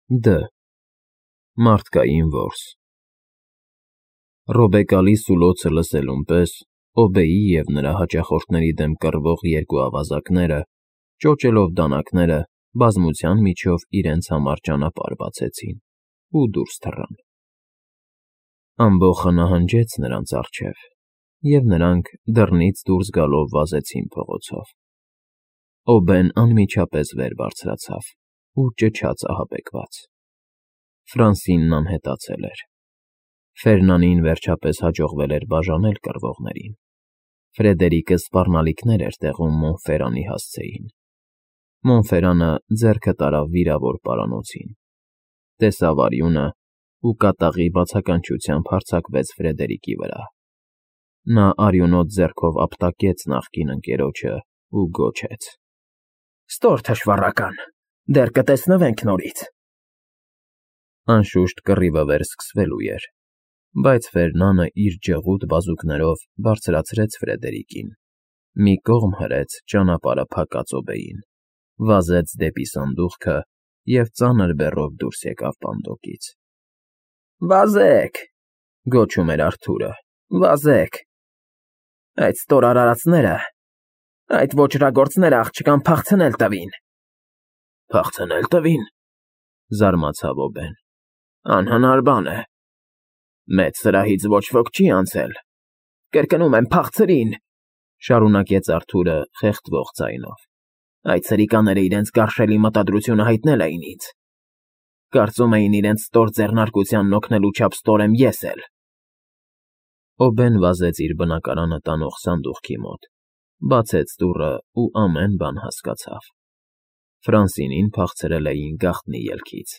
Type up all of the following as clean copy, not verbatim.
Դ. Մարդկային որս Ռոբեկալի սուլոցը լսելուն պես Օբեի և նրա հաճախորդների դեմ կռվող երկու ավազակները, ճոճելով դանակները, բազմության միջով իրենց համար ճանապարհ բացեցին ու դուրս թռան։ Ամբոխը նահանջեց նրանց առջև, և նրանք դռնից դուրս գալով վազեցին փողոցով։ Օբեն անմիջապես վեր բարձրացավ ու ճչաց ահաբեկված։ Ֆրանսինն անհետացել էր։ Ֆերնանին վերջապես հաջողվել էր բաժանել կռվողներին։ Ֆրեդերիկը սպառնալիքներ էր տեղում Մոնֆերանի հասցեին։ Մոնֆերանը ձեռքը տարավ վիրավոր պարանոցին։ Տեսավ արյունը ու կատաղի բացականչությամբ հարձակվեց Ֆրեդերիկի վրա։ Նա արյունոտ ձեռքով ապտակեց նախկին ընկերոջը ու գոչեց. Ստոր թշվառական, դեռ կտեսնվենք նորից։ Անշուշտ կռիվը վերսկսվելու էր, բայց Ֆերնանը իր ջղուտ բազուկներով բարձրացրեց Ֆրեդերիկին, մի կողմ հրեց ճանապարհը փակած Օբեին, վազեց դեպի սանդուղքը և ծանր բեռով դուրս եկավ պանդոկից։ Վազեք, գոչում էր Արթուրը։ վազեք։ Այդ ստոր արարածները, այդ ոճրագործները աղջկան փախցնել տվին։ Փախցնել տվին, զարմացավ Օբեն։ Անհնար բան է։ Մեծ սրահից ոչ ոք չի անցել։ Կրկնում եմ, փախցրին, շարունակեց Արթուրը խեղդվող ձայնով։ Այդ սրիկաները իրենց գարշելի մտադրությունը հայտնել էին ինձ։ Կարծում էին իրենց ստոր ձեռնարկությանն օգնելու չափ ստոր եմ ես էլ։ Օբեն վազեց իր բնակարանը տանող սանդուղքի մոտ, բացեց դուռը ու ամեն բան հասկացավ։ Ֆրանսինին փախցրել էին գաղտնի ելքից։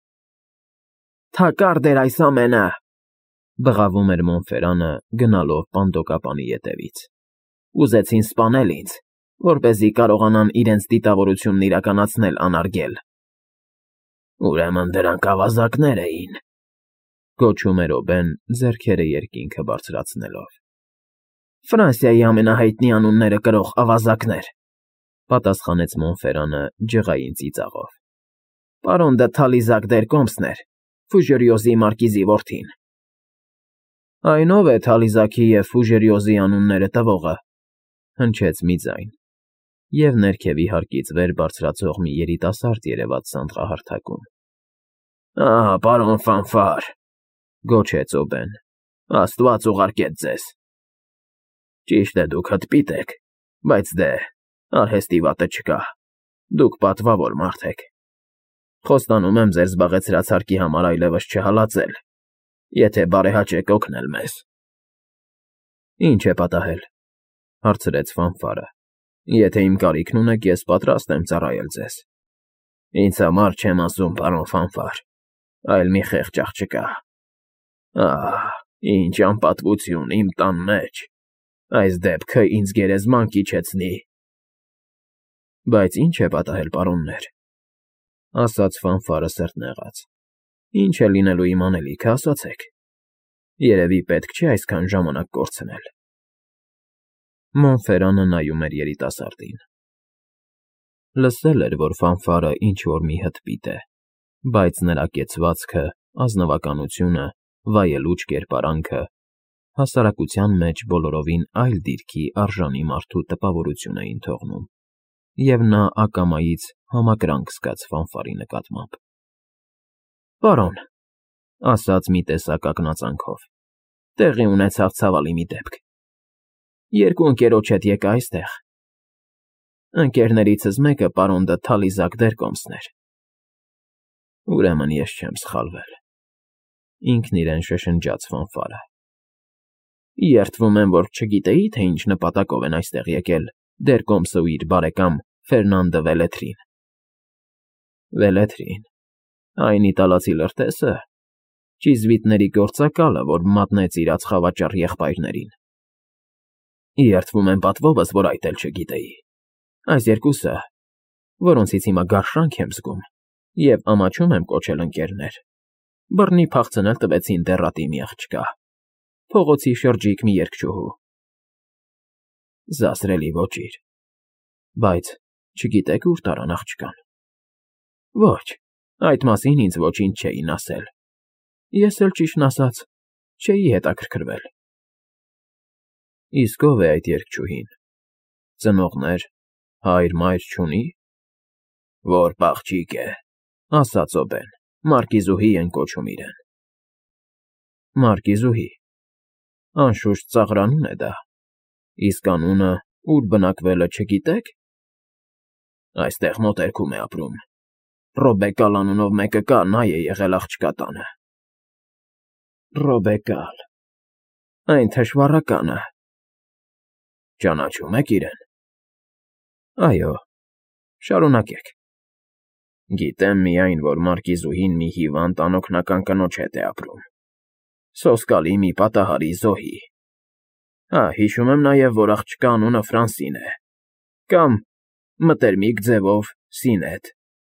Թակարդ էր այս ամենը, բղավում էր Մոնֆերանը, գնալով պանդոկապանի ետևից։ Ուզեցին սպանել ինձ, որպեսզի կարողանան իրենց դիտավորությունն իրականացնել անարգել։ Ուրեմն դրանք ավազակներ էին, գոչում էր Օբեն, ձեռքերը երկինքը բարձրացնելով։ Ֆրանսիայի ամենահայտնի անունները կրող ավազակներ, պատասխանեց Մոնֆերանը ջղային ծիծաղով։ Պարոն դը Թալիզակ դեր Կոմսն էր, Ֆուժերիոզի մարկիզի որդին։ Այն ով է Թալիզակի և Ֆուժերիոզի անունները տվողը, հնչեց մի ձայն, և ներքևի հարկից վեր բարձրացող մի երիտասարդ երևաց սանդղահարթակում։ Ահա, պարոն Ֆանֆար, գոչեց Օբեն, Աստված ուղարկեց ձեզ։ Ճիշտ է, դուք հտպիտ եք, բայց դե, արհեստի վատը չկա, դուք պատվավոր մարդ եք։ Խոստանում եմ ձեր զբաղեցրած հարկի համար այլևս չհալածել, եթե բարեհաճ եք օգնել մեզ։ Ինչ է պատահել, հարցրեց Ֆանֆարը։ Եթե իմ կարիքն ունեք, ես պատրաստ եմ ծառայել ձեզ։ Ինձ համար չեմ ասում, պարոն Ֆանֆար, այլ մի խեղճ աղջկա։ Ահ, ինչ անպատվություն իմ տան մեջ, այս դեպքը ինձ գերեզման կիջեցնի։ Բայց ինչ է պատահել, պարոններ, ասաց Ֆանֆարը սրտնեղած։ Ինչ է լինելու իմ անելիքը, ասացեք։ Երևի պետք չէ այսքան ժամանակ կորցնել։ Մոնֆերանը նայում էր երիտասարդին։ Լսել էր, որ Ֆանֆարը ինչ-որ մի հտպիտ է, բայց նրա կեցվածքը, ազնվականությունը, վայելուչ կերպարանքը հասարակության մեջ բոլորովին այլ դիրքի արժանի մարդու տպավորություն էին թողնում, և նա ակամայից համակրանք զգաց Ֆանֆարի նկատմամբ։ Պարոն, ասաց մի տեսակ ակնածանքով, տեղի ունեցավ ցավալի մի դեպք։ Երկու ընկերոջ հետ եկա այստեղ։ Ընկերներիցս մեկը պարոն դը Թալիզակ դեր Կոմսն էր։ Ուրեմն ես չեմ սխալվել։ Ինքն իրեն շշնջաց Ֆանֆարը։ Երդվում եմ, որ չգիտեի, թե ինչ նպատակով են այստեղ եկել դեր Կոմսը ու իր բարեկամ Ֆերնանդը Վելեթրին։ Վելեթրին, այն իտալացի լրտեսը, ճիզվիտների գործակալը, որ մատնեց իր ածխավաճառ եղբայրներին։ Երդվում եմ պատվովս, որ այդ էլ չգիտեի։ Այս երկուսը, որոնցից հիմա գարշանք եմ զգում և ամաչում եմ կոչել ընկերներ, բռնի փախցնել տվեցին դեռատի մի աղջկա, փողոցի շրջիկ մի երգչուհու։ Զասրելի ոճիր, բայց չգիտեք ուր տարան աղջկան։ Ոչ, Այդ մասին ինձ ոչինչ չէին ասել։ Ես էլ ճիշտն ասած չէի հետաքրքրվել։ Իսկ ով է այդ երգչուհին։ Ծնողներ, հայր-մայր չունի։ Որ պաղճիկ է, ասաց Օբեն, Մարկիզուհի են կոչում իրեն։ Մարկիզուհի։ Անշուշտ ծաղրանուն է դա։ Իսկ անունը ուր բնակվել է չգիտեք։ Այստեղ մոտերքում է ապրում։ Ռոբեկալ անունով մեկը կա, նա է եղել աղջկա տանը։ Ռոբեկալ։ Այն թշվառականը։ Ճանաչում եք իրեն։ Այո, շարունակեք։ Գիտեմ միայն, որ Մարկիզուհին մի հիվանդ անօգնական կնոջ հետ է ապրում։ Սոսկալի մի պատահարի զոհի։ Հիշում եմ նաև, որ աղջկա անունը Ֆրանսին է։ Կամ մտերմիկ ձևով Սինեթ։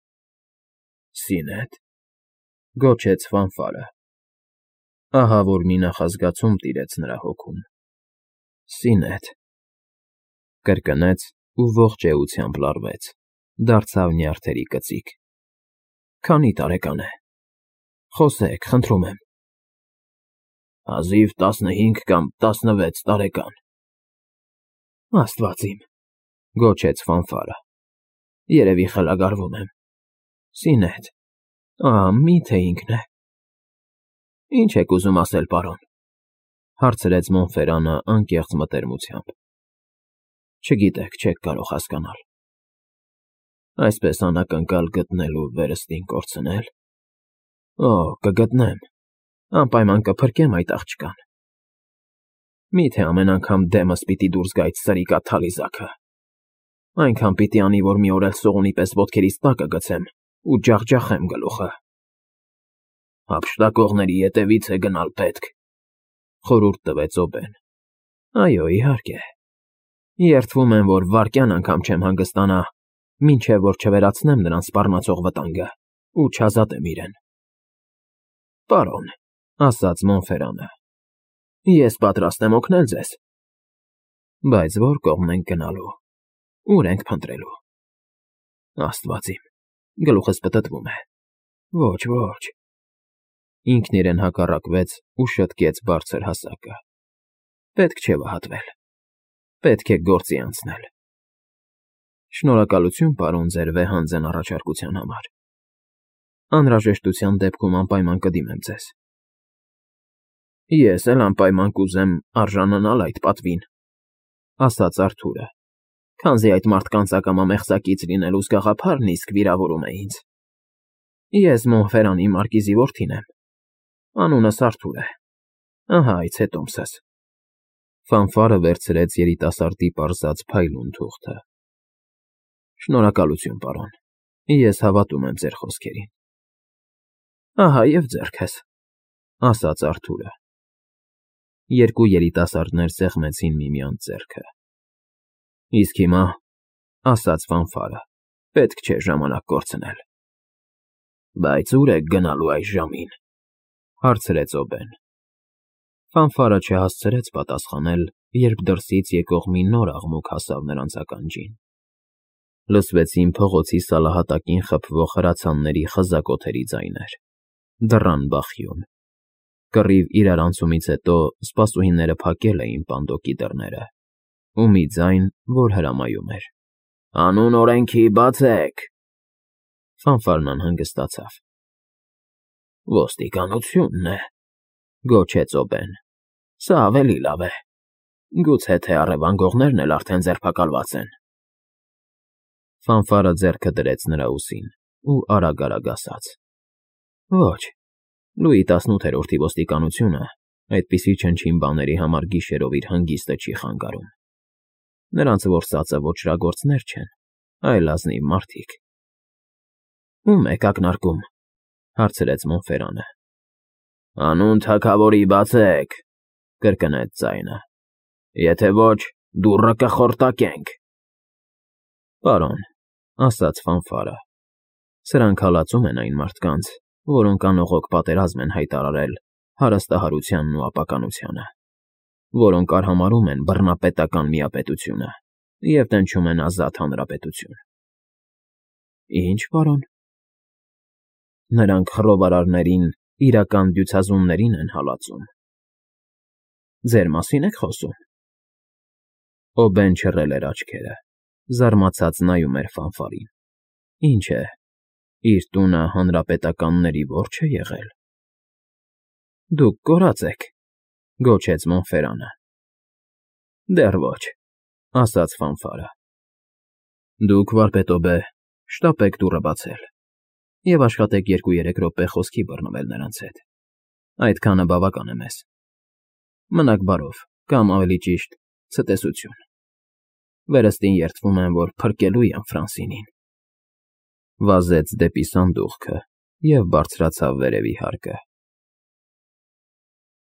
Սինեթ, գոչեց Ֆանֆարը։ Ահա որ մի նախազգացում տիրեց նրա հոգում։ Սինեթ։ Կրկնեց ու ողջ էությամբ լարվեց, դարձավ նյարդերի կծիկ։ Քանի տարեկան է։ Խոսեք, խնդրում եմ։ Հազիվ 15 կամ 16 տարեկան։ Աստված իմ, գոչեց Ֆանֆարը։ Երևի խելագարվում եմ։ Սինեթ, միթե ինքն է։ Ինչ եք ուզում ասել, պարոն, հարցրեց Մոնֆերանը անկեղծ մտերմությամբ։ Չգիտեք, չեք կարող հասկանալ։ Այսպես անակնկալ գտնելու վերստին կորցնել։ Կգտնեմ, անպայման կփրկեմ այդ աղջկան։ Միթե ամեն անգամ դեմս պիտի դուրս գա այդ սրիկա թալիզակը։ Այնքան պիտի անի, որ մի օր էլ սողունի պես ոտքերիս տակը գցեմ ու ջախջախեմ գլուխը։ Հափշտակողների ետևից է գնալ պետք, խորհուրդ տվեց Օբեն։ Այո, իհարկե։ Երդվում եմ, որ վայրկյան անգամ չեմ հանգստանա, մինչև որ չվերացնեմ նրան սպառնացող վտանգը ու չազատեմ իրեն։ Պարոն, ասաց Մոնֆերանը, ես պատրաստ եմ օգնել ձեզ։ Բայց որ կողմն ենք գնալու, ուր ենք փնտրելու։ Աստված իմ, գլուխս պտտվում է։ Ոչ։ Ինքն իրեն հակառակվեց ու շտկեց բարձր հասակը։ Պետք չէ վհատվել։ Պետք է գործի անցնել։ Շնորհակալություն, պարոն, ձեր վեհանձն առաջարկության համար։ Անհրաժեշտության դեպքում անպայման կդիմեմ ձեզ։ Ես էլ անպայման կուզեմ արժանանալ այդ պատվին, ասաց Արթուրը, քանզի այդ մարդկանց ակամա մեղսակից լինելուս գաղափարն իսկ վիրավորում է ինձ։ Ես Մոնֆերանի մարկիզի որդին եմ։ Անունս Արթուր է։ Ահա այց է տոմսս։ Ֆանֆարը վերցրեց երիտասարդի պարզած փայլուն թուղթը։ Շնորհակալություն, պարոն։ Ես հավատում եմ ձեր խոսքերին։ Ահա եւ ձեռքս, ասաց Արթուրը։ Երկու երիտասարդներ սեղմեցին միմյանց ձեռքը։ Իսկ հիմա, ասաց Ֆանֆարը, պետք չէ ժամանակ կորցնել։ Բայց ուր եք գնալու այս ժամին, հարցրեց Օբեն։ Ֆանֆարը չհասցրեց պատասխանել, երբ դրսից եկող մի նոր աղմուկ հասավ նրանց ականջին։ Լսվեցին փողոցի սալահատակին խփվող հրացանների խզակոթերի ձայներ։ Դռան բախյուն։ Կռիվ իրարանցումից հետո սպասուհիները փակել էին պանդոկի դռները, ու մի ձայն, որ հրամայում էր. Անուն օրենքի բացեք։ Ֆանֆարն անհանգստացավ։ Ոստիկանությունն է, գոչեց Օբեն։ Սա ավելի լավ է։ Գուցե թե առևանգողներն էլ արդեն ձերբակալված են։ Ֆանֆարը ձեռքը դրեց նրա ուսին ու արագ ասաց. Ոչ, Լուի 18-րդի ոստիկանությունը այդպիսի չնչին բաների համար գիշերով իր հանգիստը չի խանգարում։ Նրանց որսածը ոչրագործներ չեն, այլ ազնիվ մարդիկ։ Ում եք ակնարկում, հարցրեց Մոնֆերանը։ Անուն թագավորի բացեք, կրկնեց ձայնը։ Եթե ոչ, դուռը կխորտակենք։ Պարոն, ասաց Ֆանֆարը, սրանք հալածում են այն մարդկանց, որոնք անողոք պատերազմ են հայտարարել հարստահարությանն ու ապականությանը, որոնք արհամարհում են բռնապետական միապետությունը և տնչում են ազատ հանրապետություն։ Ինչ, պարոն։ Նրանք խռովարարներին իրական դյուցազուններին են հալածում։ Ձեր մասին եք խոսում։ Օբեն չռել էր աչքերը, զարմացած նայում էր ֆանֆարին։ Ինչ է, իր տունը հանրապետականների ո՞րջ է եղել։ Դուք կորած եք, գոչեց Մոնֆերանը։ Դեռ ոչ, ասաց ֆանֆարը։ Դուք, վարպետոբե, շտապեք դուռը բացել և աշխատեք 2-3 րոպե խոսքի բռնվել նրանց հետ։ Այդքանը բավական է մեզ։ Մնաք բարով, կամ ավելի ճիշտ, ցտեսություն։ Վերստին երդվում եմ, որ փրկելու եմ Ֆրանսինին։ Վազեց դեպի սանդուղքը և բարձրացավ վերևի հարկը։